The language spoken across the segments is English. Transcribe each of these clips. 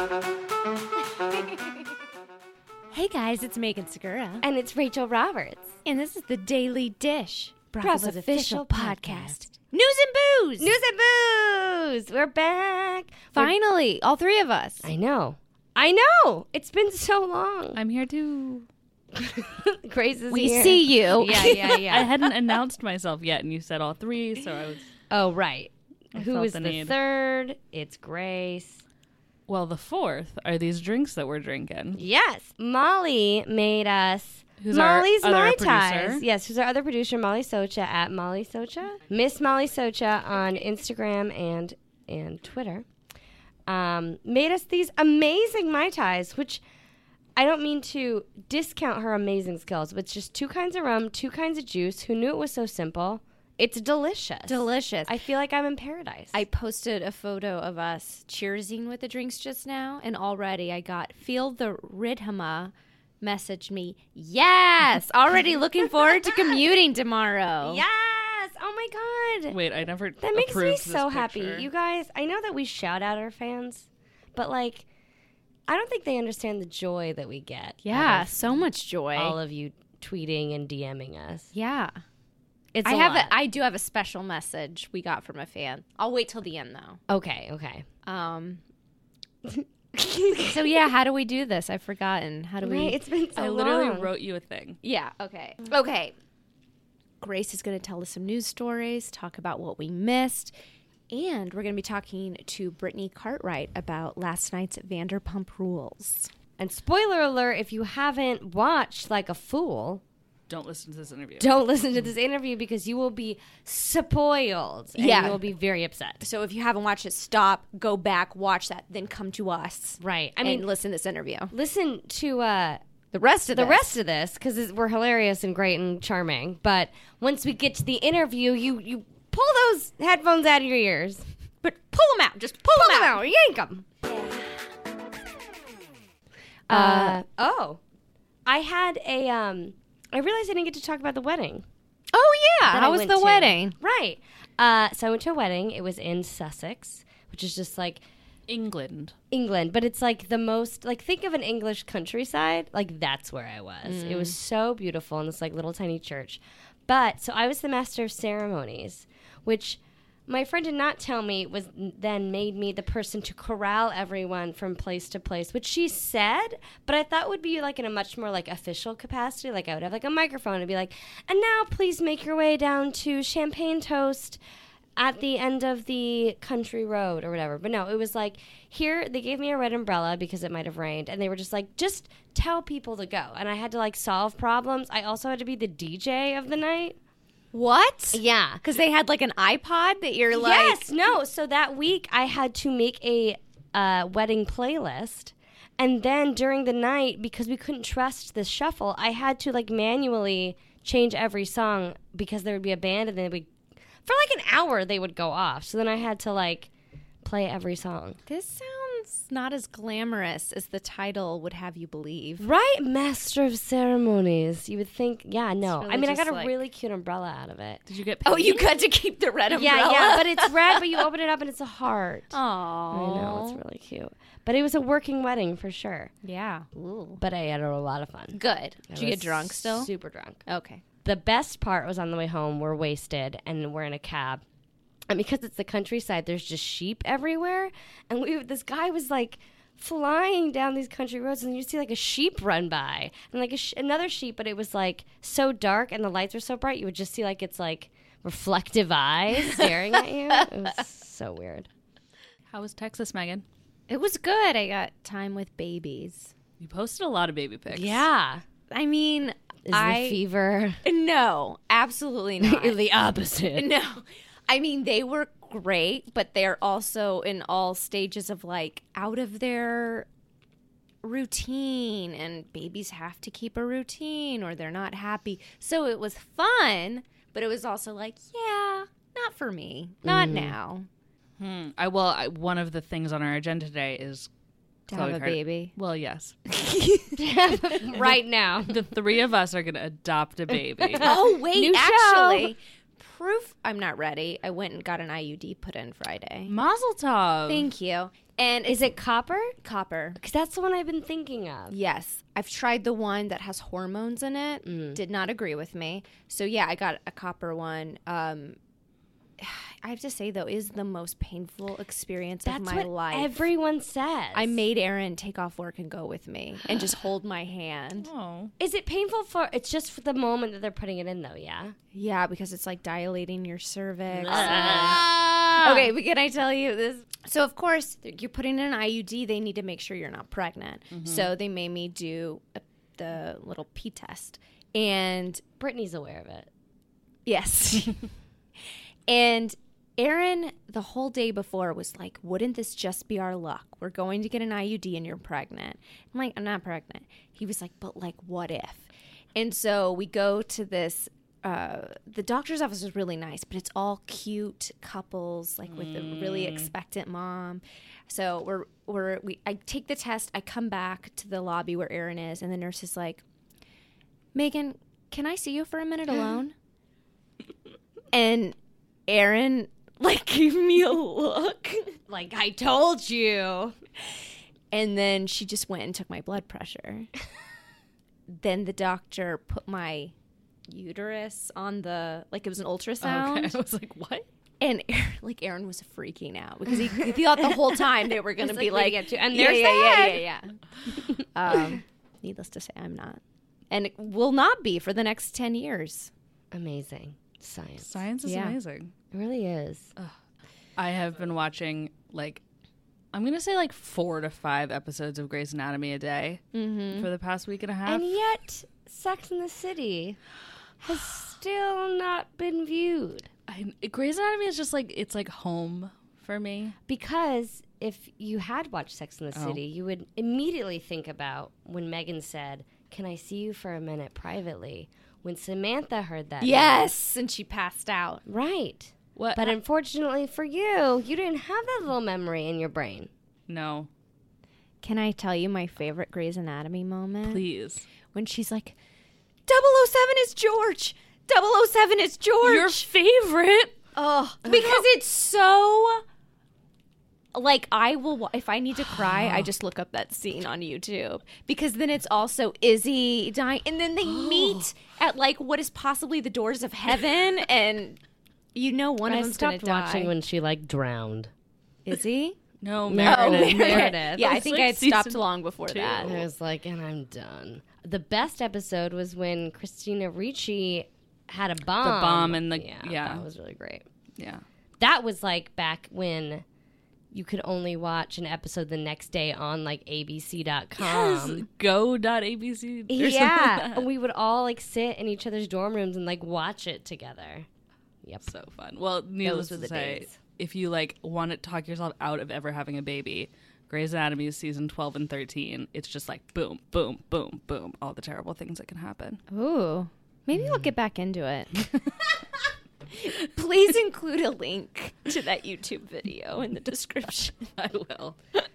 Hey guys, it's Megan Segura. And it's Rachel Roberts. And this is the Daily Dish, Bravo's official podcast. News and booze! News and booze! We're back. Finally, all three of us. I know. It's been so long. I'm here too. Grace is We here. see you. Yeah. I hadn't announced myself yet, and you said all three, so I was... Oh, right. Who felt is the the need. third? It's Grace. Well, the fourth are these drinks that we're drinking. Yes. Molly made us... Who's our Molly's other Mai producer? Tais. Yes, who's our other producer, Molly Socha, at Molly Socha. Miss Molly Socha on Instagram and Twitter. Made us these amazing Mai Tais, which I don't mean to discount her amazing skills, but it's just 2 kinds of rum, 2 kinds of juice. Who knew it was so simple? It's delicious. Delicious. I feel like I'm in paradise. I posted a photo of us cheersing with the drinks just now, and already I got Feel the Ridhama messaged me, yes, already looking forward to commuting tomorrow. Yes! Oh my God! Wait, I never That makes me approved so this happy. picture. You guys, I know that we shout out our fans, but like, I don't think they understand the joy that we get. Yeah, out of so much joy. all of you tweeting and DMing us. Yeah. It's I a have lot. I do have a special message we got from a fan. I'll wait till the end though. Okay. So yeah, how do we do this? I've forgotten. How do we? Right, it's been so I literally long. wrote you a thing. Yeah. Okay. Okay. Grace is going to tell us some news stories, talk about what we missed, and we're going to be talking to Brittany Cartwright about last night's Vanderpump Rules. And spoiler alert: if you haven't watched Like a Fool, Don't listen to this interview. don't listen to this interview because you will be spoiled. And Yeah. you will be very upset. So if you haven't watched it, stop, go back, watch that, then come to us. Right. I I mean, mean, listen to this interview. listen to The rest of this because we're hilarious and great and charming. But once we get to the interview, you pull those headphones out of your ears. but pull them out. Just pull them out. Yank them. I had a I realized I didn't get to talk about the wedding. Oh yeah, that how I was went the to. wedding? Right. So I went to a wedding. It was in Sussex, which is just like England. England, but it's like the most, like, think of an English countryside. Like, that's where I was. It was so beautiful in this like little tiny church. But so I was the master of ceremonies, which my friend did not tell me was then made me the person to corral everyone from place to place, which she said, but I thought would be like in a much more like official capacity. Like I would have like a microphone and be like, and now please make your way down to Champagne Toast at the end of the country road or whatever. But no, it was like, here, they gave me a red umbrella because it might have rained, and they were just like, just tell people to go. And I had to like solve problems. I also had to be the DJ of the night. What? Yeah. Because they had like an iPod that you're like. Yes, no. So that week I had to make a wedding playlist. And then during the night, because we couldn't trust the shuffle, I had to like manually change every song because there would be a band and then for like an hour they would go off. So then I had to like play every song. This sounds not as glamorous as the title would have you believe. Right? Master of Ceremonies. You would think, yeah, no. really I mean, I just got a like- really cute umbrella out of it. Did you get Oh, paid? you got to keep the red umbrella. Yeah, but it's red, but you open it up and it's a heart. Oh. I know, it's really cute. But it was a working wedding for sure. Yeah. Ooh. But I had a lot of fun. Good. I Did you get was drunk still? Super drunk. Okay. The best part was on the way home. We're wasted and we're in a cab. And because it's the countryside, there's just sheep everywhere. And this guy was like flying down these country roads, and you see like a sheep run by and like another sheep, but it was like so dark and the lights were so bright, you would just see like it's like reflective eyes staring at you. It was so weird. How was Texas, Megan? It was good. I got time with babies. You posted a lot of baby pics. Yeah. I mean, Is the fever No, absolutely not. the opposite? No. I mean, they were great, but they're also in all stages of like out of their routine, and babies have to keep a routine or they're not happy. So it was fun, but it was also like, yeah, not for me. Not now. One of the things on our agenda today is To Khloe have a Kardashian. baby. Well, yes. Right now. The three of us are going to adopt a baby. Oh, wait, New actually, proof I'm not ready, I went and got an IUD put in Friday. Mazel tov. Thank you. And Is it copper? copper. Because that's the one I've been thinking of. Yes. I've tried the one that has hormones in it. Did not agree with me. So, yeah, I got a copper one. I have to say, though, is the most painful experience of my life. Everyone says. I made Aaron take off work and go with me and just hold my hand. Oh. Is it painful for? It's just for the moment that they're putting it in, though. Yeah. Yeah, because it's like dilating your cervix. Ah. Okay, but can I tell you this? So, of course, you're putting in an IUD. They need to make sure you're not pregnant. So they made me do the little pee test. And Brittany's aware of it. yes. And Aaron, the whole day before, was like, wouldn't this just be our luck? We're going to get an IUD and you're pregnant. I'm like, I'm not pregnant. He was like, but like, what if? And so we go to this, the doctor's office is really nice, but it's all cute couples, like with a really expectant mom. So I take the test. I come back to the lobby where Aaron is, and the nurse is like, Megan, can I see you for a minute alone? And Aaron, like, gave me a look. Like, I told you. And then she just went and took my blood pressure. Then the doctor put my uterus on the, like, it was an ultrasound. Okay. I was like, what? And Aaron was freaking out because he thought the whole time they were going to He's be like, like, and yeah, there's yeah. Needless to say, I'm not. And it will not be for the next 10 years. Amazing. Science. Science is Yeah. amazing. It really is. I have been watching, like, I'm going to say like 4 to 5 episodes of Grey's Anatomy a day for the past week and a half. And yet, Sex and the City has still not been viewed. Grey's Anatomy is just like, it's like home for me. Because if you had watched Sex and the City, you would immediately think about when Megan said, "Can I see you for a minute privately?" When Samantha heard that. Yes. And she passed out. Right. What? But unfortunately for you, you didn't have that little memory in your brain. No, Can I tell you my favorite Grey's Anatomy moment? please. When she's like, 007 is George. 007 is George. Your favorite? Oh, because it's so, like, I will, if I need to cry, I just look up that scene on YouTube. Because then it's also Izzy dying. And then they meet at, like, what is possibly the doors of heaven. And you know one of I them's going stopped to die. watching when she, like, drowned. Izzy? No, Meredith. Meredith. Meredith. Yeah, I It's think like I had stopped season long before that. I was like, and I'm done. The best episode was when Christina Ricci had a bomb. The bomb and the- yeah. That was really great. Yeah. That was like back when you could only watch an episode the next day on like abc.com. Go.abc. Yeah. And we would all like sit in each other's dorm rooms and like watch it together. Yep. So fun. Well, needless were to the say, days. if you like want to talk yourself out of ever having a baby, Grey's Anatomy season 12 and 13, it's just like boom, boom, boom, boom, all the terrible things that can happen. Ooh. Maybe I'll get back into it. Please include a link to that YouTube video in the description. I will.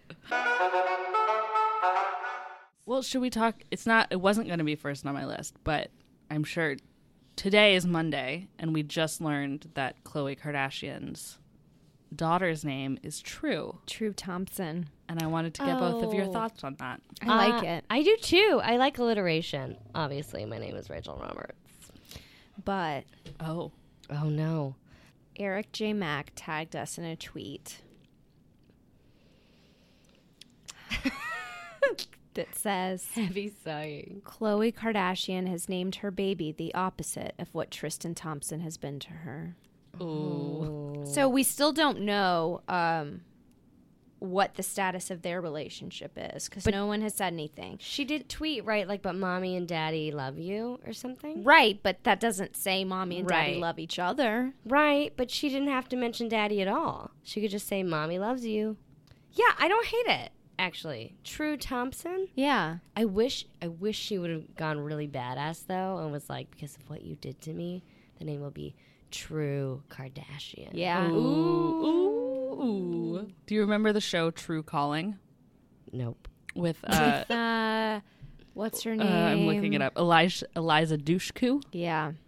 Well, should we talk? It wasn't going to be first on my list, but I'm sure today is Monday, and we just learned that Khloe Kardashian's daughter's name is True. True Thompson. And I wanted to get both of your Oh. thoughts on that. I like it. I do too. I like alliteration. Obviously, my name is Rachel Roberts. But Oh. Oh no. Eric J. Mack tagged us in a tweet that says, Heavy sighing. Khloe Kardashian has named her baby the opposite of what Tristan Thompson has been to her. Ooh. So we still don't know what the status of their relationship is because no one has said anything. She did tweet, right, like, but mommy and daddy love you or something? Right, but that doesn't say mommy and daddy Right. love each other. Right, but she didn't have to mention daddy at all. She could just say, mommy loves you. Yeah, I don't hate it, actually. True Thompson? Yeah. I wish she would have gone really badass, though, and was like, because of what you did to me, the name will be True Kardashian. Yeah. Ooh. Do you remember the show True Calling Nope. with What's her name? I'm looking it up. Eliza Dushku. Yeah.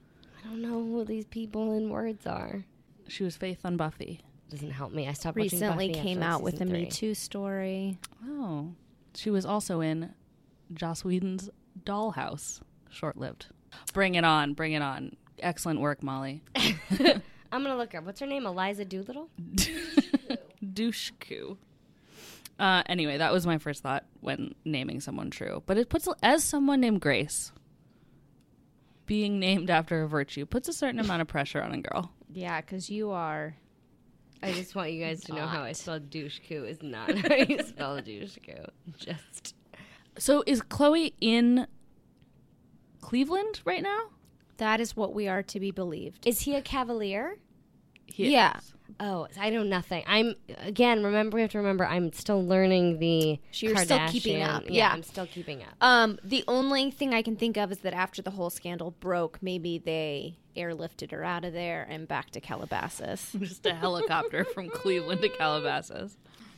don't know who these people in words are. She was Faith on Buffy. Doesn't help me. I stopped Recently watching Buffy came after out with a season Me 3. Too story. Oh. She was also in Joss Whedon's Dollhouse. Short-lived. Bring it on. Bring it on. Excellent work, Molly. I'm going to look her up. What's her name? Eliza Doolittle? Douche-coup. Anyway, that was my first thought when naming someone True. But it puts, as someone named Grace, being named after a virtue puts a certain amount of pressure on a girl. Yeah, because you are. I just want you guys to know how I spelled douche-coup is not how you spell douche-coup. Just. So is Chloe in Cleveland right now? That is what we are to be believed. Is he a cavalier? Yeah. Oh, I know nothing. We have to remember, I'm still learning the You're still keeping Kardashian- up. Yeah, Yeah. I'm still keeping up. The only thing I can think of is that after the whole scandal broke, maybe they airlifted her out of there and back to Calabasas. Just a helicopter from Cleveland to Calabasas.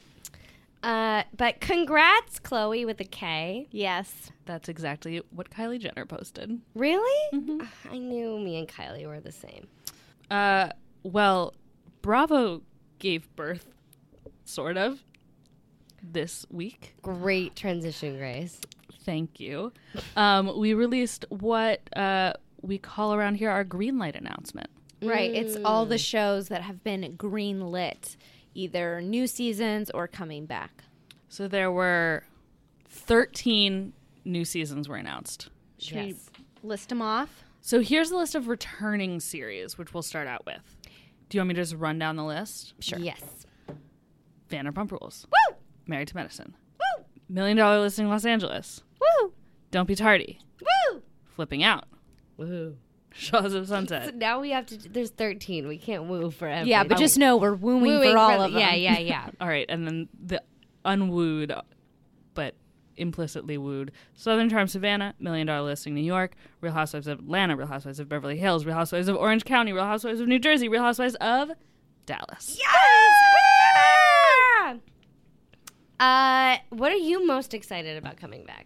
But congrats, Chloe, with a K. Yes. That's exactly what Kylie Jenner posted. Really? I knew me and Kylie were the same. Well, Bravo gave birth, sort of, this week. Great transition, Grace. Thank you. We released what we call around here our green light announcement. Right. It's all the shows that have been green lit, either new seasons or coming back. So there were 13 new seasons were announced. Should we list them off? So here's the list of returning series, which we'll start out with. Do you want me to just run down the list? Sure. Yes. Vanderpump Rules. Woo! Married to Medicine. Woo! $1 Million Listing Los Angeles. Woo! Don't Be Tardy. Woo! Flipping Out. Woohoo. Shaws of So Sunset. now we have to. There's 13. We can't woo for every. Yeah, but just know we're wooing for all of them. Yeah. All right, and then the unwooed, but implicitly wooed. Southern Charm Savannah, $1 Million Listing New York, Real Housewives of Atlanta, Real Housewives of Beverly Hills, Real Housewives of Orange County, Real Housewives of New Jersey, Real Housewives of Dallas. Yes! What are you most excited about coming back?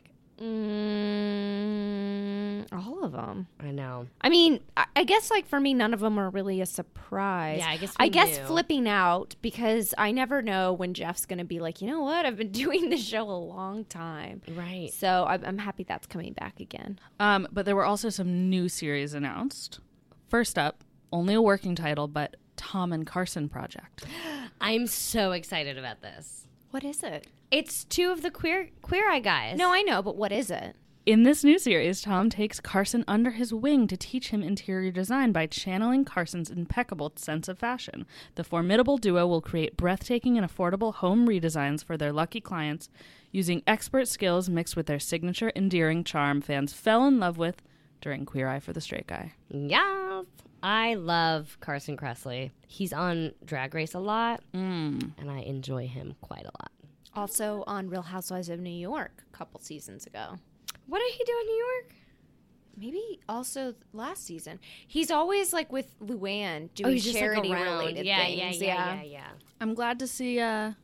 All of them. I know. I mean, I guess like for me, none of them are really a surprise. Yeah, I guess I we guess knew. flipping out because I never know when Jeff's going to be like, you know what? I've been doing this show a long time. Right. So I'm happy that's coming back again. But there were also some new series announced. First up, only a working title, but Tom and Carson Project. I'm so excited about this. What is it? It's two of the Queer Eye guys. No, I know, but what is it? In this new series, Tom takes Carson under his wing to teach him interior design by channeling Carson's impeccable sense of fashion. The formidable duo will create breathtaking and affordable home redesigns for their lucky clients using expert skills mixed with their signature endearing charm fans fell in love with during Queer Eye for the Straight Guy. Yes. I love Carson Kressley. He's on Drag Race a lot, and I enjoy him quite a lot. Also on Real Housewives of New York a couple seasons ago. What did he do in New York? Maybe also last season. He's always like with Luann doing he's just, like, charity around. related Yeah. things. I'm glad to see,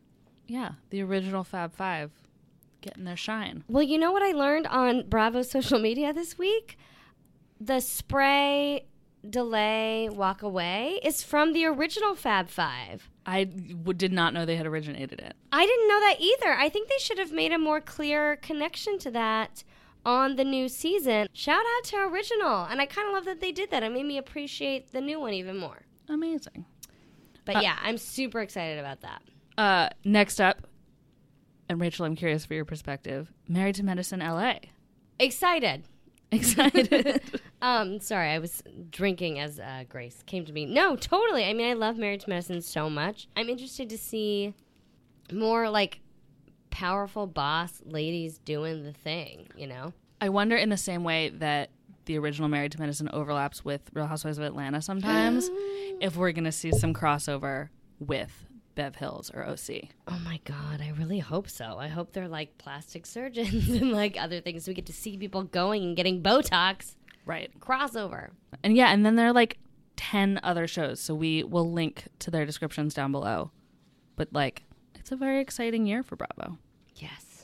the original Fab Five getting their shine. Well, you know what I learned on Bravo's social media this week? The spray, delay, walk away is from the original Fab Five. I did not know they had originated it. I didn't know that either. I think they should have made a more clear connection to that on the new season. Shout out to original. And I kind of love that they did that. It made me appreciate the new one even more. Amazing. But yeah, I'm super excited about that. Next up, and Rachel, I'm curious for your perspective, Married to Medicine LA. Excited. Excited. Sorry, I was drinking as Grace came to me. No, totally. I mean, I love Married to Medicine so much. I'm interested to see more like powerful boss ladies doing the thing, you know? I wonder in the same way that the original Married to Medicine overlaps with Real Housewives of Atlanta sometimes, if we're going to see some crossover with Bev Hills or OC. Oh my God, I really hope so. I hope they're like plastic surgeons and like other things. So we get to see people going and getting Botox. Right. Crossover. And yeah, and then there are like 10 other shows, so we will link to their descriptions down below. But like, it's a very exciting year for Bravo. Yes.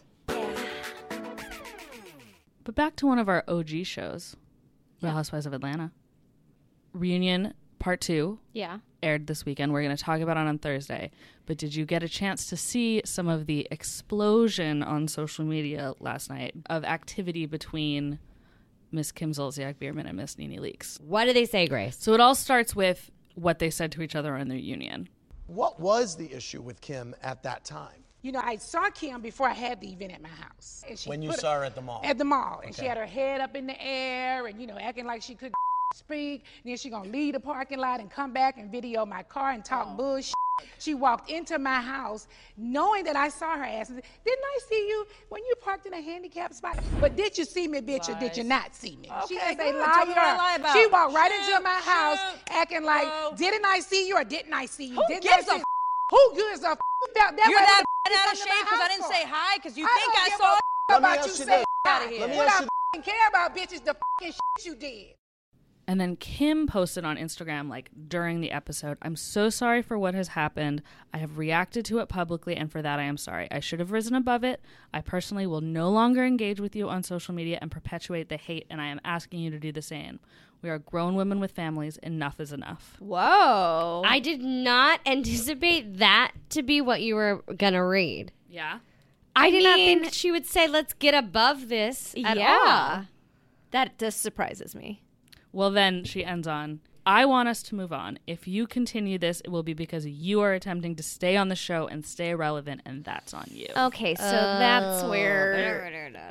But back to one of our OG shows, Real Housewives of Atlanta. Reunion Part 2 Yeah. aired this weekend. We're going to talk about it on Thursday. But did you get a chance to see some of the explosion on social media last night of activity between Miss Kim Zolciak Biermann and Miss Nene Leakes? What did they say, Grace? So it all starts with what they said to each other on their reunion. What was the issue with Kim at that time? You know, I saw Kim before I had the event at my house. And she When you put saw her at the mall? At the mall. And she Okay. had her head up in the air and, acting like she couldn't speak. And then she gonna leave the parking lot and come back and video my car and talk bullshit. She walked into my house knowing that I saw her ass. And said, didn't I see you when you parked in a handicapped spot? But did you see me, bitch, or did you not see me? She is a good. Tell me what I lie liar. about. She walked right into Shoot, my house shoot. acting like, Oh. didn't I see you or didn't I see you? Who Didn't gives I a see Who gives a You're that what out you of come to shape my because I house didn't for? say hi because you I think don't I give saw a Let me about ask you you saying this. Outta here. Let me What ask I you care about, bitch, is the shit you did. And then Kim posted on Instagram, like, during the episode, I'm so sorry for what has happened. I have reacted to it publicly, and for that I am sorry. I should have risen above it. I personally will no longer engage with you on social media and perpetuate the hate, and I am asking you to do the same. We are grown women with families. Enough is enough. Whoa. I did not anticipate that to be what you were going to read. Yeah? I did not mean- think she would say, let's get above this at yeah. all. That just surprises me. Well, then she ends on, I want us to move on. If you continue this, it will be because you are attempting to stay on the show and stay relevant, and that's on you. Okay, so that's where,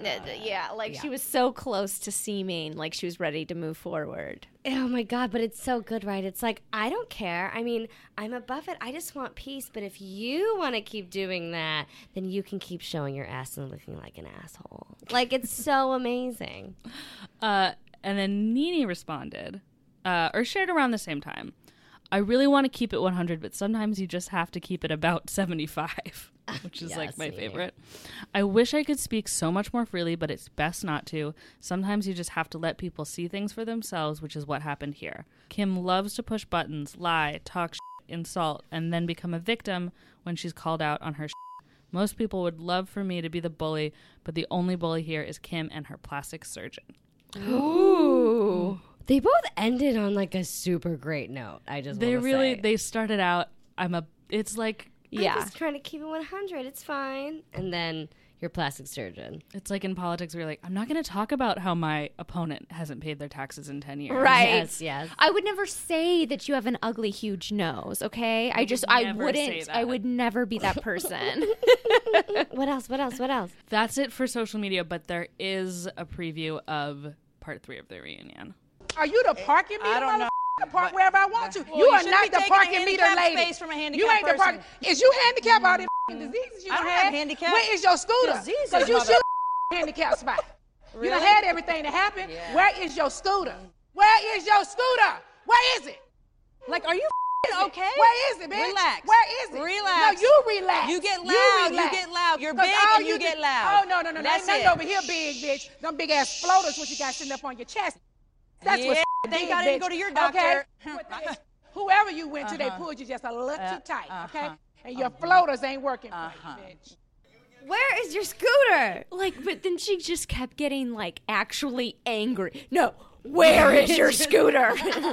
Yeah. she was so close to seeming like she was ready to move forward. Oh my God, but it's so good, right? It's like, I don't care. I mean, I'm above it. I just want peace. But if you want to keep doing that, then you can keep showing your ass and looking like an asshole. Like, it's so amazing. And then Nene responded, or shared around the same time. I really want to keep it 100, but sometimes you just have to keep it about 75, which is like my Nene. favorite. I wish I could speak so much more freely, but it's best not to. Sometimes you just have to let people see things for themselves, which is what happened here. Kim loves to push buttons, lie, talk shit, insult, and then become a victim when she's called out on her shit. Most people would love for me to be the bully, but the only bully here is Kim and her plastic surgeon. Ooh. They both ended on like a super great note. I just They wanna really, say. they started out, it's like, I'm just trying to keep it 100. It's fine. And then your plastic surgeon. it's like in politics where you're like, I'm not going to talk about how my opponent hasn't paid their taxes in 10 years. Right. Yes. I would never say that you have an ugly, huge nose, okay? I never say wouldn't. that. I would never be that person. What else? That's it for social media, but there is a preview of part 3 of the reunion. Are you the parking meter? I don't know. I park wherever I want to. Well, you you are shouldn't not be the taking a parking meter handicapped lady. space from a You handicapped ain't the parking. person. Is you handicapped all the diseases you I done don't had? have handicap Where is your scooter? diseases, Because you mother- should handicap spot. You done had everything to happen. Yeah. Where is your scooter? Where is your scooter? Where is it? Like, are you okay? Where is it, bitch? Relax. Where is it? Relax. No, you relax. You get loud. You relax. get loud. You're 'Cause big all and you do- get loud. Oh, no. That's Ain't it. nothing over here big, bitch. Them big ass floaters what you got sitting up on your chest. That's Yeah, what's thank big, God I didn't bitch. go to your doctor. Okay? Whoever you went to, they pulled you just a little too tight, okay? And your floaters ain't working for you, bitch. Where is your scooter? But then she just kept getting actually angry. No, where is your scooter?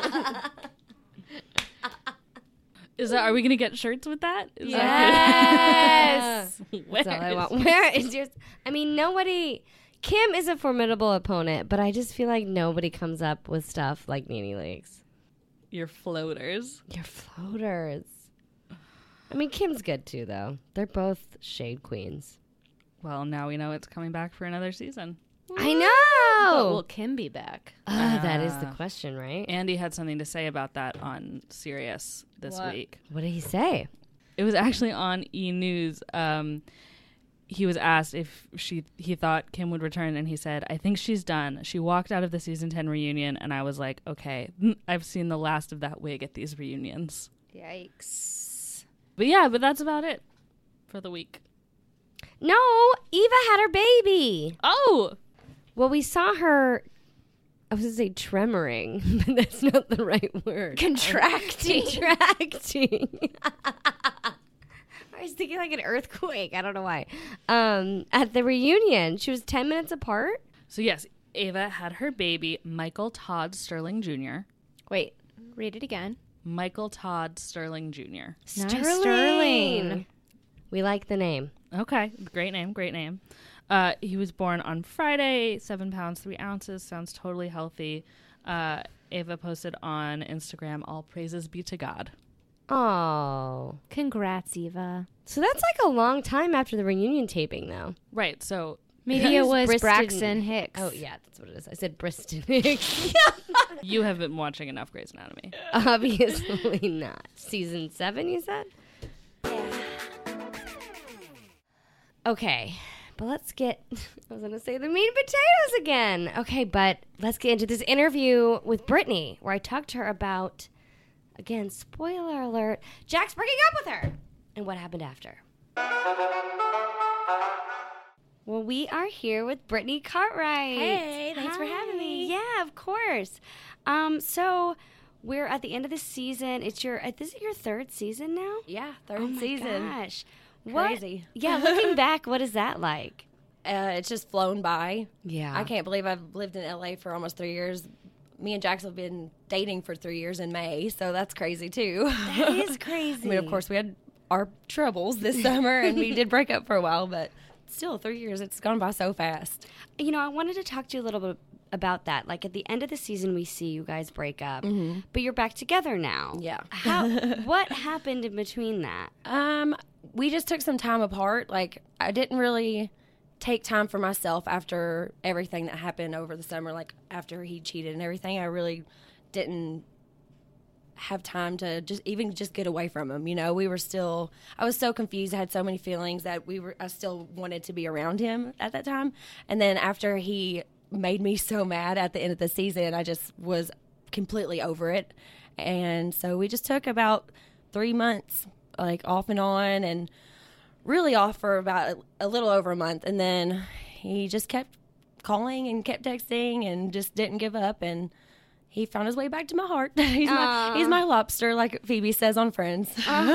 Are we going to get shirts with that? Is Yes. that That's all I want. Where is your... I mean, nobody... Kim is a formidable opponent, but I just feel like nobody comes up with stuff like Nene Leakes. Your floaters. Your floaters. I mean, Kim's good too, though. They're both shade queens. Well, now we know it's coming back for another season. I know. But will Kim be back? That is the question, right? Andy had something to say about that on Sirius this week. What did he say? It was actually on E! News. He was asked if he thought Kim would return, and he said, I think she's done. She walked out of the season 10 reunion, and I was like, okay, I've seen the last of that wig at these reunions. Yikes. But that's about it for the week. No, Eva had her baby. Oh! Well, we saw her, I was going to say tremoring, but that's not the right word. Contracting. Contracting. I was thinking like an earthquake. I don't know why. At the reunion, she was 10 minutes apart. So yes, Ava had her baby, Michael Todd Sterling Jr. Wait, Read it again. Michael Todd Sterling Jr. Nice, Sterling. We like the name. Okay, great name, great name. He was born on Friday, 7 pounds, 3 ounces. Sounds totally healthy. Ava posted on Instagram, all praises be to God. Oh. Congrats, Eva. So that's like a long time after the reunion taping, though. Right, so Maybe it was Briston- Braxton Hicks. Oh, yeah, that's what it is. I said Briston Hicks. you have been watching enough Grey's Anatomy. Obviously not. Season 7, you said? Okay, but let's get, I was going to say the meat and potatoes again. Okay, but let's get into this interview with Brittany, where I talked to her about, again, spoiler alert, Jax breaking up with her and what happened after. Well, we are here with Brittany Cartwright. Hey, thanks for having me. Yeah, of course. So we're at the end of the season. This is your 3rd season now? Yeah, Oh third my season. gosh. Crazy. Yeah, looking back, what is that like? It's just flown by. Yeah. I can't believe I've lived in LA for almost 3 years. Me and Jax have been dating for 3 years in May, so that's crazy too. That is crazy. I mean, of course, we had our troubles this summer, and we did break up for a while, but still, 3 years, it's gone by so fast. You know, I wanted to talk to you a little bit about that. Like at the end of the season, we see you guys break up, but you're back together now. Yeah. What happened in between that? We just took some time apart. Like, I didn't really take time for myself after everything that happened over the summer. Like, after he cheated and everything, I really didn't have time to just get away from him. You know, I was so confused. I had so many feelings that I still wanted to be around him at that time. And then after he made me so mad at the end of the season, I just was completely over it. And so we just took about 3 months, like off and on, and really off for about a little over a month. And then he just kept calling and kept texting and just didn't give up. And he found his way back to my heart. He's my lobster, like Phoebe says on Friends.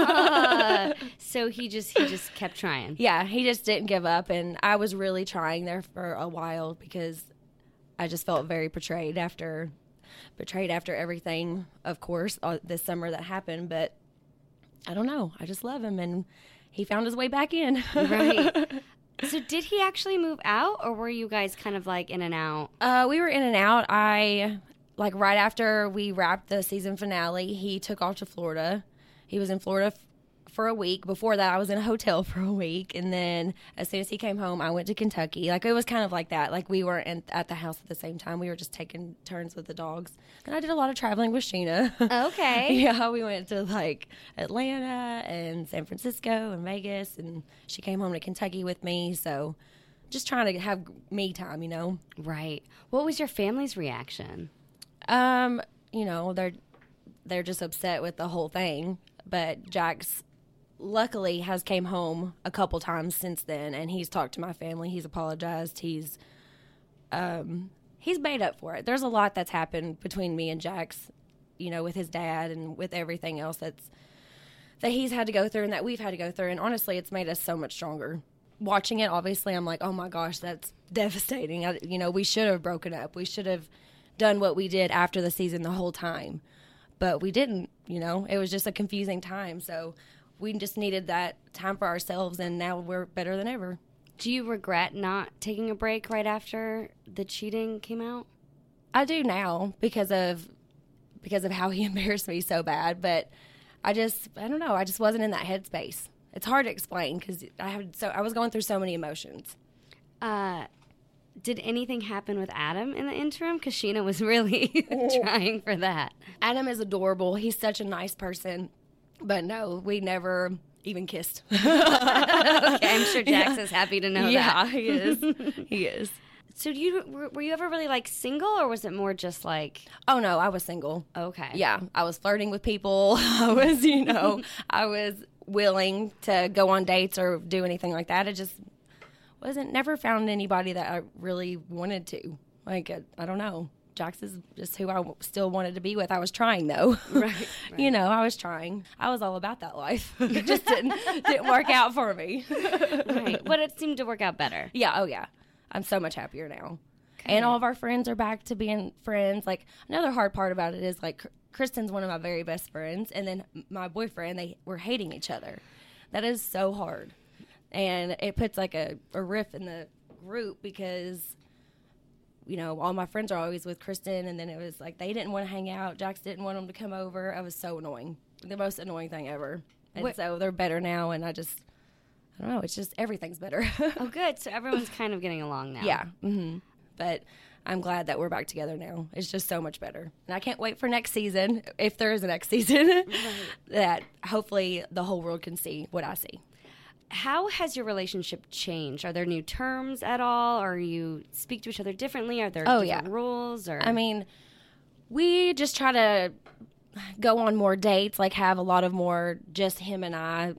So he just kept trying. Yeah, he just didn't give up, and I was really trying there for a while because I just felt very betrayed after everything, of course, this summer that happened. But I don't know. I just love him, and he found his way back in. Right. So did he actually move out, or were you guys kind of like in and out? We were in and out. Right after we wrapped the season finale, he took off to Florida. He was in Florida for a week. Before that, I was in a hotel for a week. And then as soon as he came home, I went to Kentucky. Like, it was kind of like that. Like, we were at the house at the same time. We were just taking turns with the dogs. And I did a lot of traveling with Sheena. Okay. Yeah, we went to, like, Atlanta and San Francisco and Vegas. And she came home to Kentucky with me. So just trying to have me time, you know. Right. What was your family's reaction? You know, they're just upset with the whole thing. But Jax luckily has came home a couple times since then, and he's talked to my family. He's apologized. He's made up for it. There's a lot that's happened between me and Jax, you know, with his dad and with everything else that he's had to go through and that we've had to go through. And honestly, it's made us so much stronger. Watching it, obviously, I'm like, oh my gosh, that's devastating. We should have broken up. We should have done what we did after the season the whole time. But we didn't, you know. It was just a confusing time. So we just needed that time for ourselves, and now we're better than ever. Do you regret not taking a break right after the cheating came out? I do now because of how he embarrassed me so bad. But I don't know. I just wasn't in that headspace. It's hard to explain because I was going through so many emotions. Did anything happen with Adam in the interim? Because Sheena was really trying for that. Adam is adorable. He's such a nice person. But no, we never even kissed. Okay, I'm sure Jax is happy to know that. Yeah, he is. He is. So were you ever really like single, or was it more just like? Oh no, I was single. Okay. Yeah, I was flirting with people. I was, I was willing to go on dates or do anything like that. I just never found anybody that I really wanted to. Like, I don't know. Jax is just who I still wanted to be with. I was trying, though. Right. I was trying. I was all about that life. It just didn't work out for me. Right. But it seemed to work out better. Yeah, oh yeah. I'm so much happier now. Okay. And all of our friends are back to being friends. Like, another hard part about it is, like, Kristen's one of my very best friends, and then my boyfriend, they were hating each other. That is so hard. And it puts like a rift in the group because, all my friends are always with Kristen, and then it was like they didn't want to hang out. Jax didn't want them to come over. I was so annoying. The most annoying thing ever. And so they're better now, and I don't know, it's just everything's better. Oh, good. So everyone's kind of getting along now. Yeah. Mm-hmm. But I'm glad that we're back together now. It's just so much better. And I can't wait for next season, if there is a next season, that hopefully the whole world can see what I see. How has your relationship changed? Are there new terms at all? Or you speak to each other differently? Are there different rules? Or I mean, we just try to go on more dates, like have a lot of more just him and I,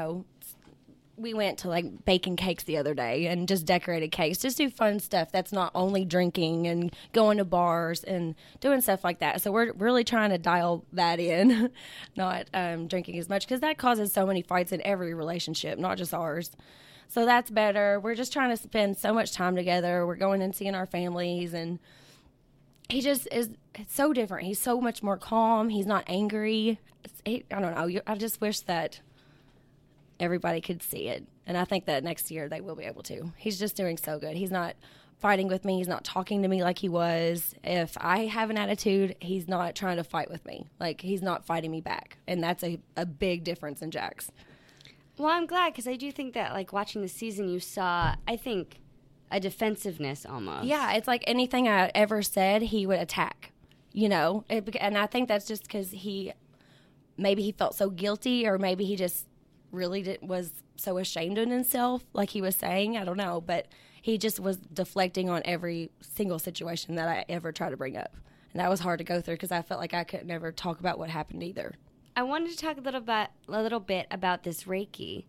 we went to like baking cakes the other day and just decorated cakes, just do fun stuff that's not only drinking and going to bars and doing stuff like that. So we're really trying to dial that in, not drinking as much, because that causes so many fights in every relationship, not just ours. So that's better. We're just trying to spend so much time together. We're going and seeing our families, and he just is, it's so different. He's so much more calm. He's not angry. I don't know. I just wish that everybody could see it. And I think that next year they will be able to. He's just doing so good. He's not fighting with me. He's not talking to me like he was. If I have an attitude, he's not trying to fight with me. Like, he's not fighting me back. And that's a big difference in Jax. Well, I'm glad, because I do think that, like, watching the season, you saw, I think, a defensiveness almost. Yeah, it's like anything I ever said, he would attack, and I think that's just because maybe he felt so guilty, or maybe he just really was so ashamed of himself, like he was saying. I don't know, but he just was deflecting on every single situation that I ever tried to bring up. And that was hard to go through because I felt like I could never talk about what happened either. I wanted to talk a little bit about this Reiki.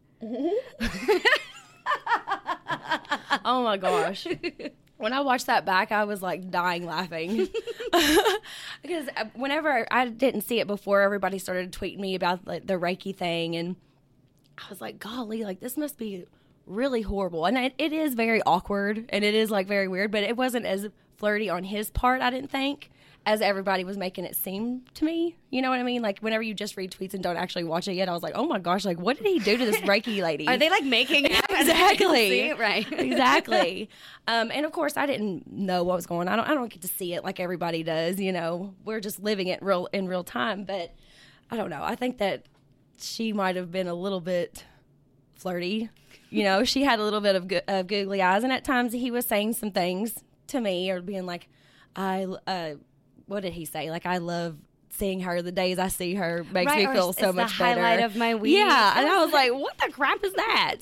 Oh my gosh. When I watched that back, I was like dying laughing. Because whenever I didn't see it before, everybody started tweeting me about like, the Reiki thing. And I was like, golly, like this must be really horrible. And it is very awkward and it is like very weird, but it wasn't as flirty on his part, I didn't think, as everybody was making it seem to me. You know what I mean? Like, whenever you just read tweets and don't actually watch it yet, I was like, oh my gosh, like, what did he do to this Reiki lady? Are they, like, making it? Exactly. See it? Right. Exactly. And, of course, I didn't know what was going on. I don't get to see it like everybody does, We're just living it in real time. But I don't know. I think that she might have been a little bit flirty. She had a little bit of googly eyes. And at times he was saying some things to me or being like, what did he say? Like, I love seeing her. The days I see her makes me feel so much better. It's the highlight of my week. Yeah, and I was like, what the crap is that?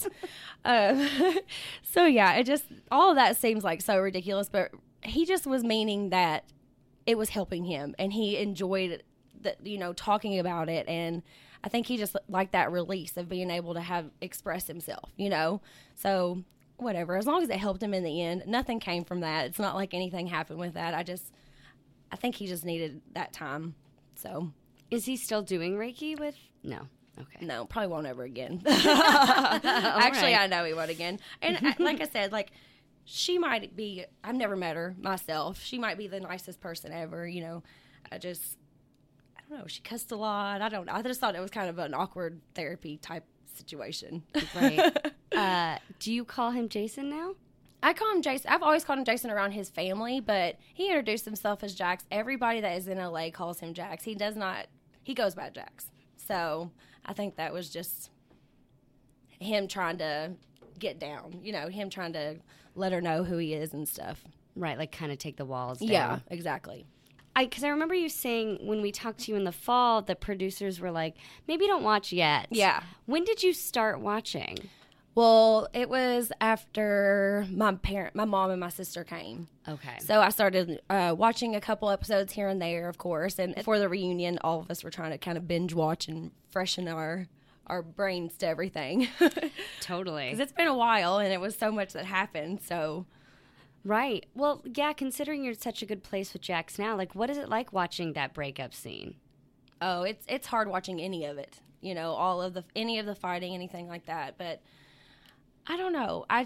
So, yeah, it just, all of that seems like so ridiculous, but he just was meaning that it was helping him, and he enjoyed, talking about it, and I think he just liked that release of being able to express himself, So, whatever. As long as it helped him in the end, nothing came from that. It's not like anything happened with that. I think he just needed that time. So, is he still doing Reiki with? No. Okay. No, probably won't ever again. Actually, right. I know he won't again. And like I said, like she might be. I've never met her myself. She might be the nicest person ever. I don't know. She cussed a lot. I don't know. I just thought it was kind of an awkward therapy type situation. Right. Do you call him Jason now? I call him Jason. I've always called him Jason around his family, but he introduced himself as Jax. Everybody that is in LA calls him Jax. He does not. He goes by Jax. So I think that was just him trying to get down. Him trying to let her know who he is and stuff. Right, like kind of take the walls down. Yeah, exactly. Because I remember you saying when we talked to you in the fall, the producers were like, maybe don't watch yet. Yeah. When did you start watching? Well, it was after my mom and my sister came. Okay. So I started watching a couple episodes here and there, of course. And for the reunion, all of us were trying to kind of binge watch and freshen our brains to everything. Totally. Because it's been a while, and it was so much that happened, so... Right. Well, yeah, considering you're in such a good place with Jax now, like, what is it like watching that breakup scene? Oh, it's hard watching any of it. Any of the fighting, anything like that. But... I don't know. I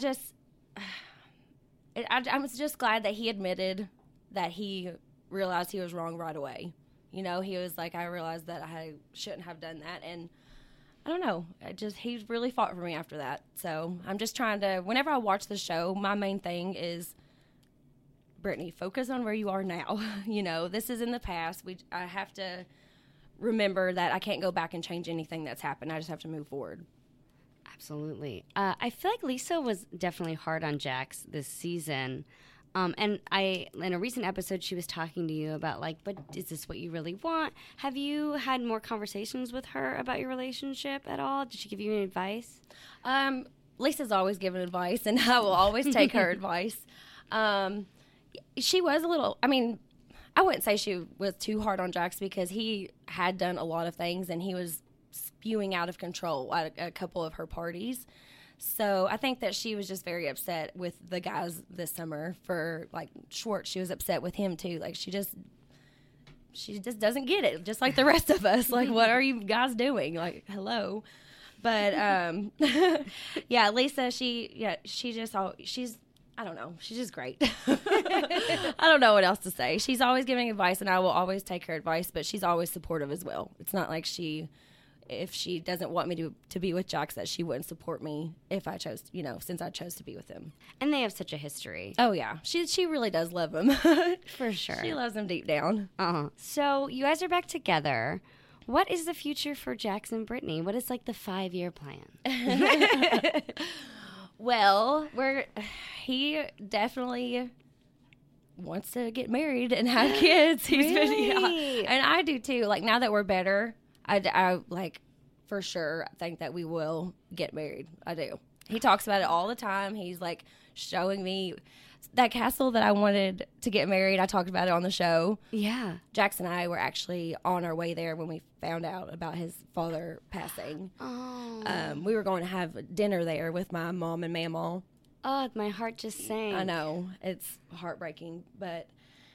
was just glad that he admitted that he realized he was wrong right away. You know, he was like, I realized that I shouldn't have done that. And I don't know. He really fought for me after that. So I'm just trying to, whenever I watch the show, my main thing is, Brittany, focus on where you are now. You know, this is in the past. I have to remember that I can't go back and change anything that's happened. I just have to move forward. Absolutely. I feel like Lisa was definitely hard on Jax this season. And in a recent episode, she was talking to you about, like, but is this what you really want? Have you had more conversations with her about your relationship at all? Did she give you any advice? Lisa's always given advice, and I will always take her advice. She was a little, I mean, I wouldn't say she was too hard on Jax because he had done a lot of things, and he was spewing out of control at a couple of her parties. So I think that she was just very upset with the guys this summer. For, like, Schwartz, she was upset with him too. Like, she just doesn't get it, just like the rest of us. Like, what are you guys doing? Like, hello. But yeah, Lisa, she's I don't know. She's just great. I don't know what else to say. She's always giving advice, and I will always take her advice, but she's always supportive as well. It's not like if she doesn't want me to be with Jax, that she wouldn't support me if I chose, since I chose to be with him. And they have such a history. Oh, yeah. She really does love him. For sure. She loves him deep down. So you guys are back together. What is the future for Jax and Brittany? What is, like, the 5-year plan? Well, he definitely wants to get married and have kids. Really? And I do too. Like, now that we're better, I like, for sure think that we will get married. I do. He talks about it all the time. He's like showing me that castle that I wanted to get married. I talked about it on the show. Yeah. Jax and I were actually on our way there when we found out about his father passing. Oh. We were going to have dinner there with my mom and Mamaw. Oh, my heart just sank. I know. It's heartbreaking. But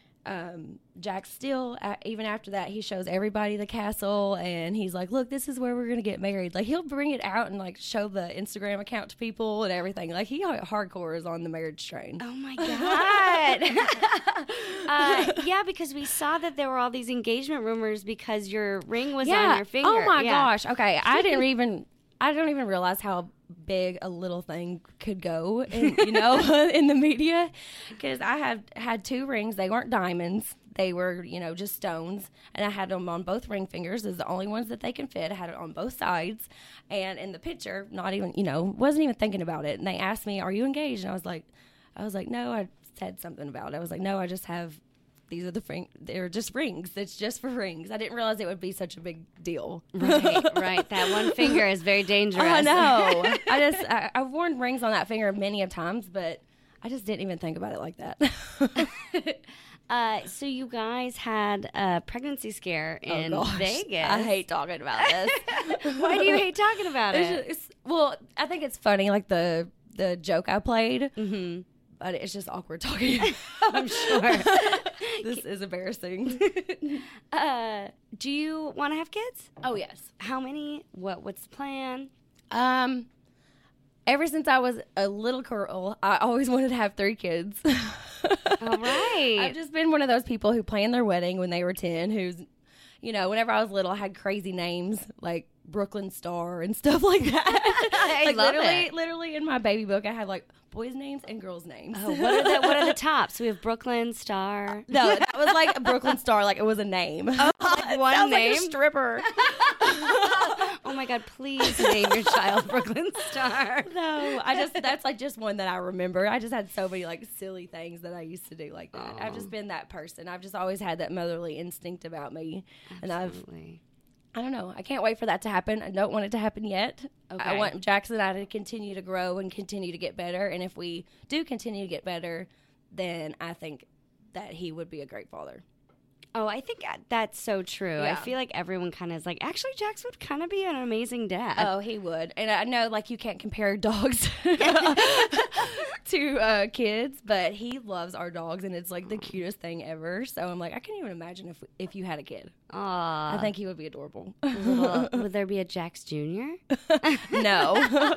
Jax still, even after that, he shows everybody the castle, and he's like, look, this is where we're going to get married. Like, he'll bring it out and, like, show the Instagram account to people and everything. Like, he hardcore is on the marriage train. Oh, my God. Yeah, because we saw that there were all these engagement rumors because your ring was on your finger. Oh, my gosh. Okay. I don't even realize how big a little thing could go in, in the media, because I have had 2 rings. They weren't diamonds. They were, just stones, and I had them on both ring fingers. Is the only ones that they can fit. I had it on both sides, and in the picture, not even, wasn't even thinking about it. And they asked me, "Are you engaged?" And I was like, "No." I said something about it. I was like, "No, I just have." These are they're just rings. It's just for rings. I didn't realize it would be such a big deal. Right. That one finger is very dangerous. I know. I've worn rings on that finger many of times, but I just didn't even think about it like that. So you guys had a pregnancy scare in Vegas. I hate talking about this. Why do you hate talking about it? Well, I think it's funny, like the joke I played. Mm-hmm. But it's just awkward talking. I'm sure. This is embarrassing. Do you want to have kids? Oh, yes. How many? What's the plan? Ever since I was a little girl, I always wanted to have 3 kids. All right. I've just been one of those people who planned their wedding when they were 10, who's, whenever I was little, I had crazy names like Brooklyn Star and stuff like that. I love it. Literally in my baby book, I had like boys' names and girls' names. Oh, what are the tops? We have Brooklyn Star. No, that was like a Brooklyn Star, like it was a name. Oh, like one sounds name? like a stripper. Oh my God, please name your child Brooklyn Star. No, that's like just one that I remember. I just had so many like silly things that I used to do like that. I've just been that person. I've just always had that motherly instinct about me. Absolutely. I don't know. I can't wait for that to happen. I don't want it to happen yet. Okay. I want Jax and I to continue to grow and continue to get better. And if we do continue to get better, then I think that he would be a great father. Oh, I think that's so true. Yeah. I feel like everyone kind of is like, actually, Jax would kind of be an amazing dad. Oh, he would. And I know, like, you can't compare dogs to kids, but he loves our dogs, and it's, like, the cutest thing ever. So I'm like, I can't even imagine if you had a kid. Aw. I think he would be adorable. Would there be a Jax Jr.? No.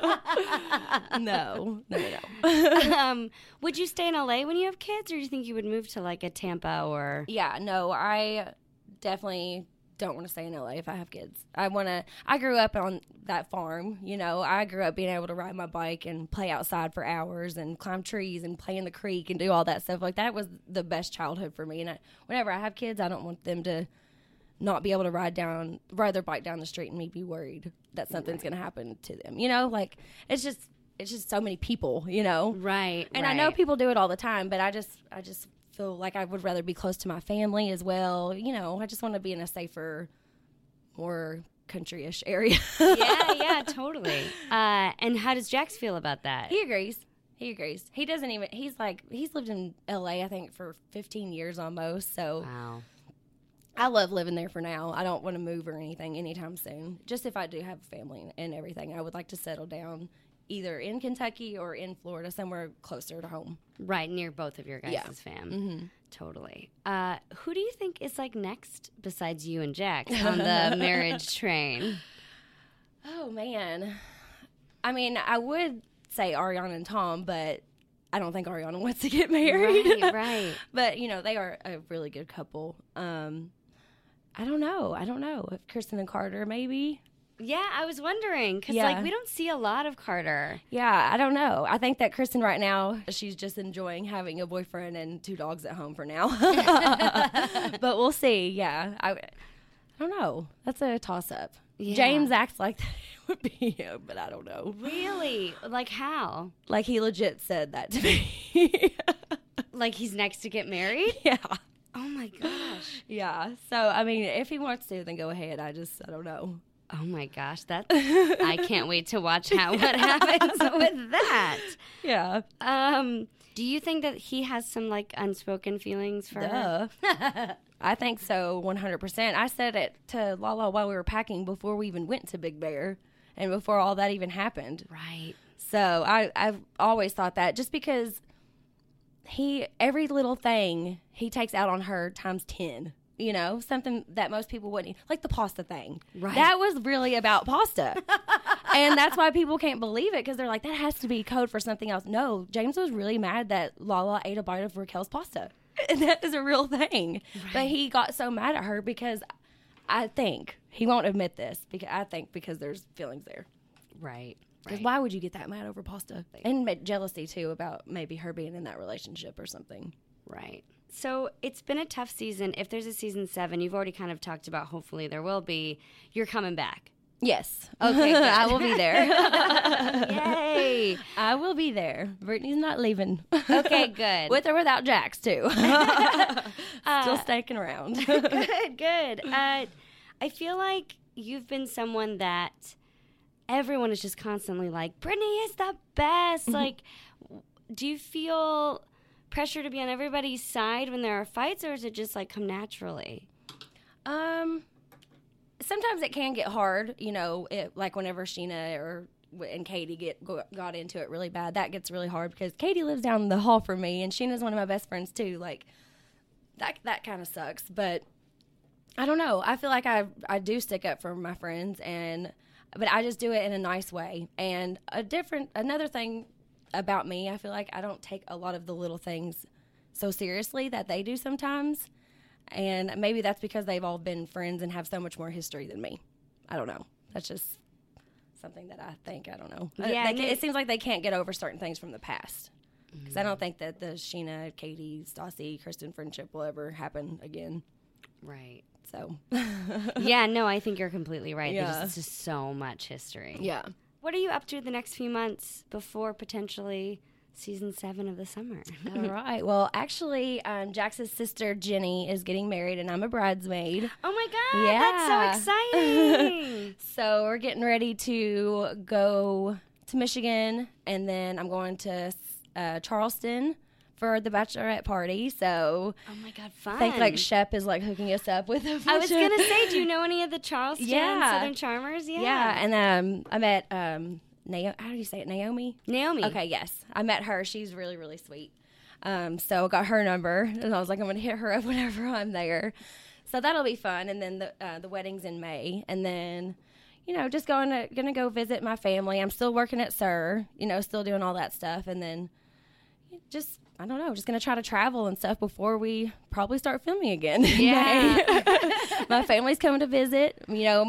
No. Would you stay in LA when you have kids, or do you think you would move to like a Tampa or? Yeah, no, I definitely don't want to stay in LA if I have kids. I grew up on that farm, you know. I grew up being able to ride my bike and play outside for hours and climb trees and play in the creek and do all that stuff. Like, that was the best childhood for me. And whenever I have kids, I don't want them to not be able to ride their bike down the street and me be worried that something's going to happen to them. You know, like, it's just so many people, you know. Right. And I know people do it all the time, but I just feel like I would rather be close to my family as well. You know, I just want to be in a safer, more country-ish area. yeah, totally. And how does Jax feel about that? He agrees. He doesn't even, he's lived in LA, I think, for 15 years almost. So Wow. I love living there for now. I don't want to move or anything anytime soon. Just if I do have a family and everything, I would like to settle down either in Kentucky or in Florida, somewhere closer to home. Right, near both of your guys' fam. Mm-hmm. Totally. Who do you think is like next besides you and Jax on the marriage train? Oh, man. I mean, I would say Ariana and Tom, but I don't think Ariana wants to get married. Right. But, you know, they are a really good couple. I don't know. If Kristen and Carter, maybe. Yeah, I was wondering because Yeah. like we don't see a lot of Carter. Yeah, I don't know. I think that Kristen right now, she's just enjoying having a boyfriend and 2 dogs at home for now. But we'll see. Yeah, I don't know. That's a toss-up. Yeah. James acts like that it would be him, but I don't know. Really? Like how? Like, he legit said that to me. Like he's next to get married? Yeah. Oh my gosh. Yeah. So, I mean, if he wants to, then go ahead. I don't know. Oh my gosh, I can't wait to watch what happens with that. Yeah. Do you think that he has some like unspoken feelings for her? Duh. I think so, 100%. I said it to Lala while we were packing before we even went to Big Bear and before all that even happened. Right. So I've always thought that, just because every little thing he takes out on her times 10. You know, something that most people wouldn't, like the pasta thing. Right. That was really about pasta. And that's why people can't believe it, because they're like, that has to be code for something else. No, James was really mad that Lala ate a bite of Raquel's pasta. And that is a real thing. Right. But he got so mad at her because I think, he won't admit this, because there's feelings there. Right. Because why would you get that mad over pasta? And jealousy, too, about maybe her being in that relationship or something. Right. So it's been a tough season. If there's a season 7, you've already kind of talked about, hopefully there will be, you're coming back. Yes. Okay, good. I will be there. Yay. I will be there. Brittany's not leaving. Okay, good. With or without Jax, too. Still sticking around. Good. I feel like you've been someone that everyone is just constantly like, Brittany is the best. Like, do you feel pressure to be on everybody's side when there are fights, or is it just like come naturally? Sometimes it can get hard, you know, like whenever Sheena and Katie got into it really bad. That gets really hard because Katie lives down the hall from me, and Sheena's one of my best friends too. Like, that kind of sucks, but I don't know. I feel like I do stick up for my friends, but I just do it in a nice way. And another thing about me, I feel like I don't take a lot of the little things so seriously that they do sometimes. And maybe that's because they've all been friends and have so much more history than me. I don't know. That's just something that I think. I don't know. Yeah, it seems like they can't get over certain things from the past. Because I don't think that the Sheena, Katie, Stassi, Kristen friendship will ever happen again. Right. So. Yeah, no, I think you're completely right. Yeah. There's just so much history. Yeah. What are you up to the next few months before potentially season 7 of the summer? All right. Well, actually, Jax's sister Jenny is getting married, and I'm a bridesmaid. Oh my God, Yeah. that's so exciting. So we're getting ready to go to Michigan, and then I'm going to Charleston for the bachelorette party. So Oh my God, fun. I think like Shep is like hooking us up with a bunch I was of- going to say, do you know any of the Charleston Yeah. Southern Charmers? Yeah. Yeah, and I met how do you say it? Naomi? Naomi. Okay, yes. I met her. She's really, really sweet. So I got her number, and I was like, I'm going to hit her up whenever I'm there. So that'll be fun. And then the wedding's in May. And then, you know, just gonna go visit my family. I'm still working at SUR, you know, still doing all that stuff. And then just, I don't know, just going to try to travel and stuff before we probably start filming again. Yeah. My family's coming to visit. You know,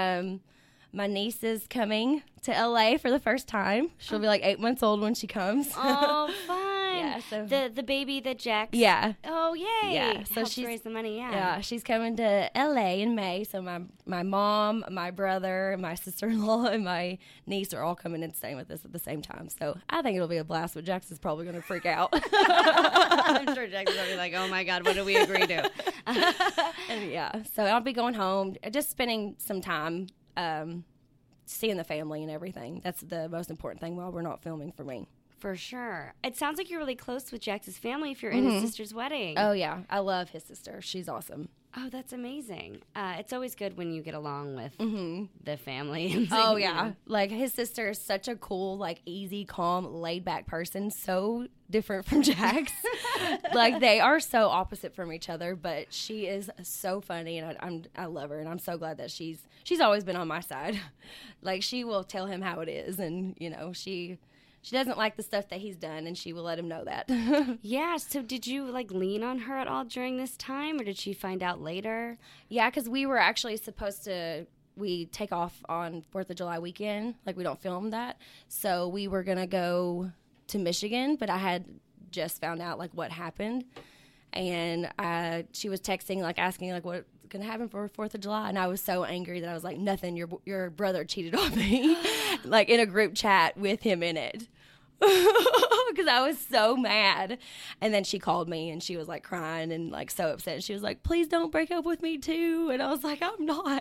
my niece is coming to LA for the first time. She'll be like 8 months old when she comes. Oh, fun. Yeah, so- the baby that Jax. Yeah. Oh, yay. Yeah, so Helps she's- raise the money, yeah. Yeah, she's coming to LA in May. So my mom, my brother, my sister-in-law, and my niece are all coming and staying with us at the same time. So I think it'll be a blast, but Jax is probably going to freak out. I'm sure Jax will be like, oh my God, what did we agree to? And yeah, so I'll be going home, just spending some time seeing the family and everything. That's the most important thing while we're not filming for me. For sure. It sounds like you're really close with Jax's family if you're in his sister's wedding. Oh, yeah. I love his sister. She's awesome. Oh, that's amazing. It's always good when you get along with the family. And Oh, yeah. Like, his sister is such a cool, like, easy, calm, laid-back person. So different from Jax. Like, they are so opposite from each other, but she is so funny, and I love her, and I'm so glad that she's always been on my side. Like, she will tell him how it is, and, you know, she doesn't like the stuff that he's done, and she will let him know that. Yeah, so did you, like, lean on her at all during this time, or did she find out later? Yeah, because we were actually supposed to, we take off on 4th of July weekend. Like, we don't film that. So we were going to go to Michigan, but I had just found out, like, what happened. And she was texting, like, asking, like, what's going to happen for 4th of July. And I was so angry that I was like, nothing, your brother cheated on me. Like, in a group chat with him in it. Because I was so mad. And then she called me and she was like crying and like so upset. And she was like, please don't break up with me too. And I was like, I'm not.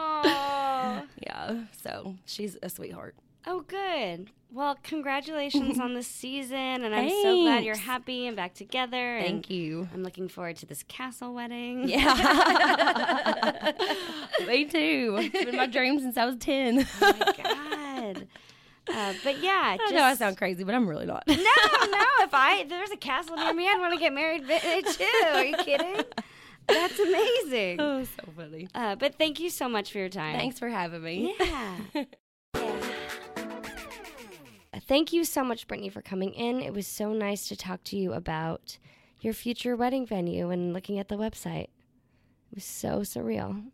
Yeah, so she's a sweetheart. Oh, good. Well, congratulations on this season, and I'm so glad you're Thanks. happy and back together. Thank you. I'm looking forward to this castle wedding. Yeah. Me too. It's been my dream since I was 10. Oh, my God. But yeah, I know I sound crazy, but I'm really not. No, if there's a castle near me, I'd want to get married too. Are you kidding? That's amazing. Oh, so funny. But thank you so much for your time. Thanks for having me. Yeah. Thank you so much, Brittany, for coming in. It was so nice to talk to you about your future wedding venue and looking at the website. It was so surreal.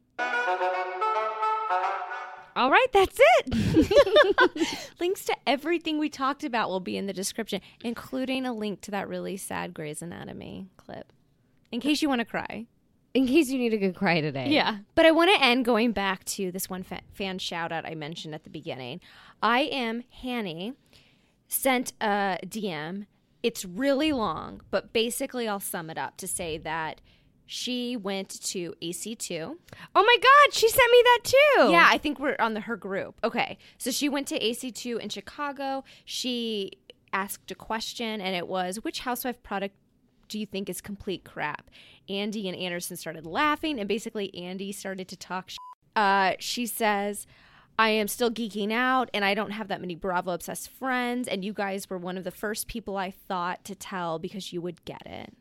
All right, that's it. Links to everything we talked about will be in the description, including a link to that really sad Grey's Anatomy clip, in case you want to cry. In case you need a good cry today. Yeah. But I want to end going back to this one fan shout out I mentioned at the beginning. I am Hanny, sent a DM. It's really long, but basically I'll sum it up to say that she went to AC2. Oh my God, she sent me that too. Yeah, I think we're on her group. Okay. So she went to AC2 in Chicago. She asked a question, and it was, which housewife product do you think is complete crap? Andy and Anderson started laughing, and basically Andy started to talk she says, I am still geeking out, and I don't have that many Bravo obsessed friends, and you guys were one of the first people I thought to tell because you would get it.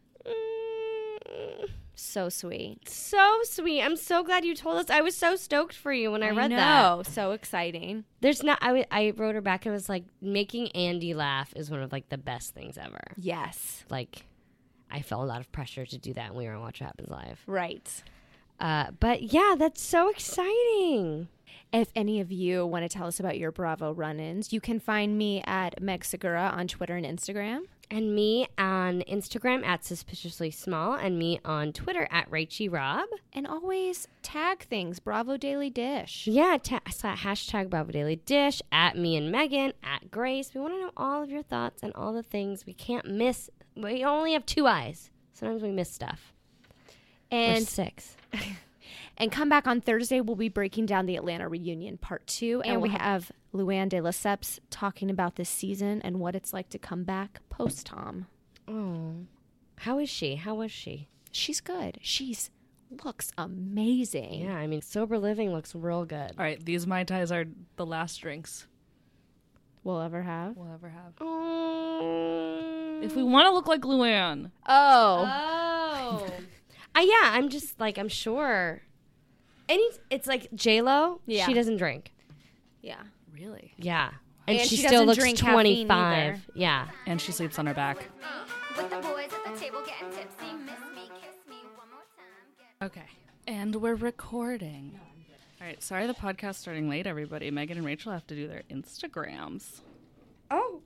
So sweet. So sweet. I'm so glad you told us. I was so stoked for you when I read that. Oh, so exciting. There's not. I wrote her back and was like, making Andy laugh is one of like the best things ever. Yes. Like, I felt a lot of pressure to do that when we were on Watch What Happens Live. Right. But yeah, that's so exciting. If any of you want to tell us about your Bravo run-ins, you can find me at Meg Segura on Twitter and Instagram. And me on Instagram at Suspiciously Small, and me on Twitter at Rachie Rob. And always tag things, Bravo Daily Dish. Yeah, hashtag Bravo Daily Dish, at me and Megan, at Grace. We want to know all of your thoughts and all the things we can't miss. We only have 2 eyes. Sometimes we miss stuff. And or 6. And come back on Thursday. We'll be breaking down the Atlanta reunion part 2. And we have Luann de Lesseps talking about this season and what it's like to come back post-Tom. Oh. How is she? How was she? She's good. She's looks amazing. Yeah, I mean, Sober Living looks real good. All right, these Mai Tais are the last drinks We'll ever have. we'll ever have. Oh. If we want to look like Luann. Oh. Yeah, I'm just like, I'm sure. It's like J-Lo. Yeah. She doesn't drink. Yeah. Really? Yeah. And And she she still doesn't looks drink caffeine 25. either. Yeah. And she sleeps on her back. With the boys at the table getting tipsy. Miss me, kiss me one more time. Okay. And we're recording. All right. Sorry the podcast's starting late, everybody. Megan and Rachel have to do their Instagrams. Oh.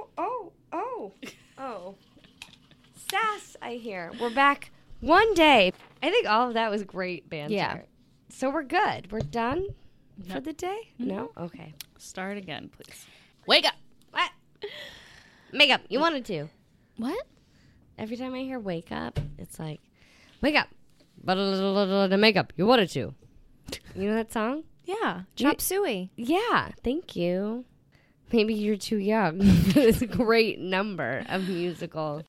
Sass, I hear. We're back one day. I think all of that was great banter. Yeah. So we're good. We're done for the day? No? Okay. Start again, please. Wake up. What? Makeup. You wanted to. What? Every time I hear wake up, it's like, wake up. But the makeup. You wanted to. You know that song? Yeah. Chop Suey. Yeah. Thank you. Maybe you're too young for this great number of musical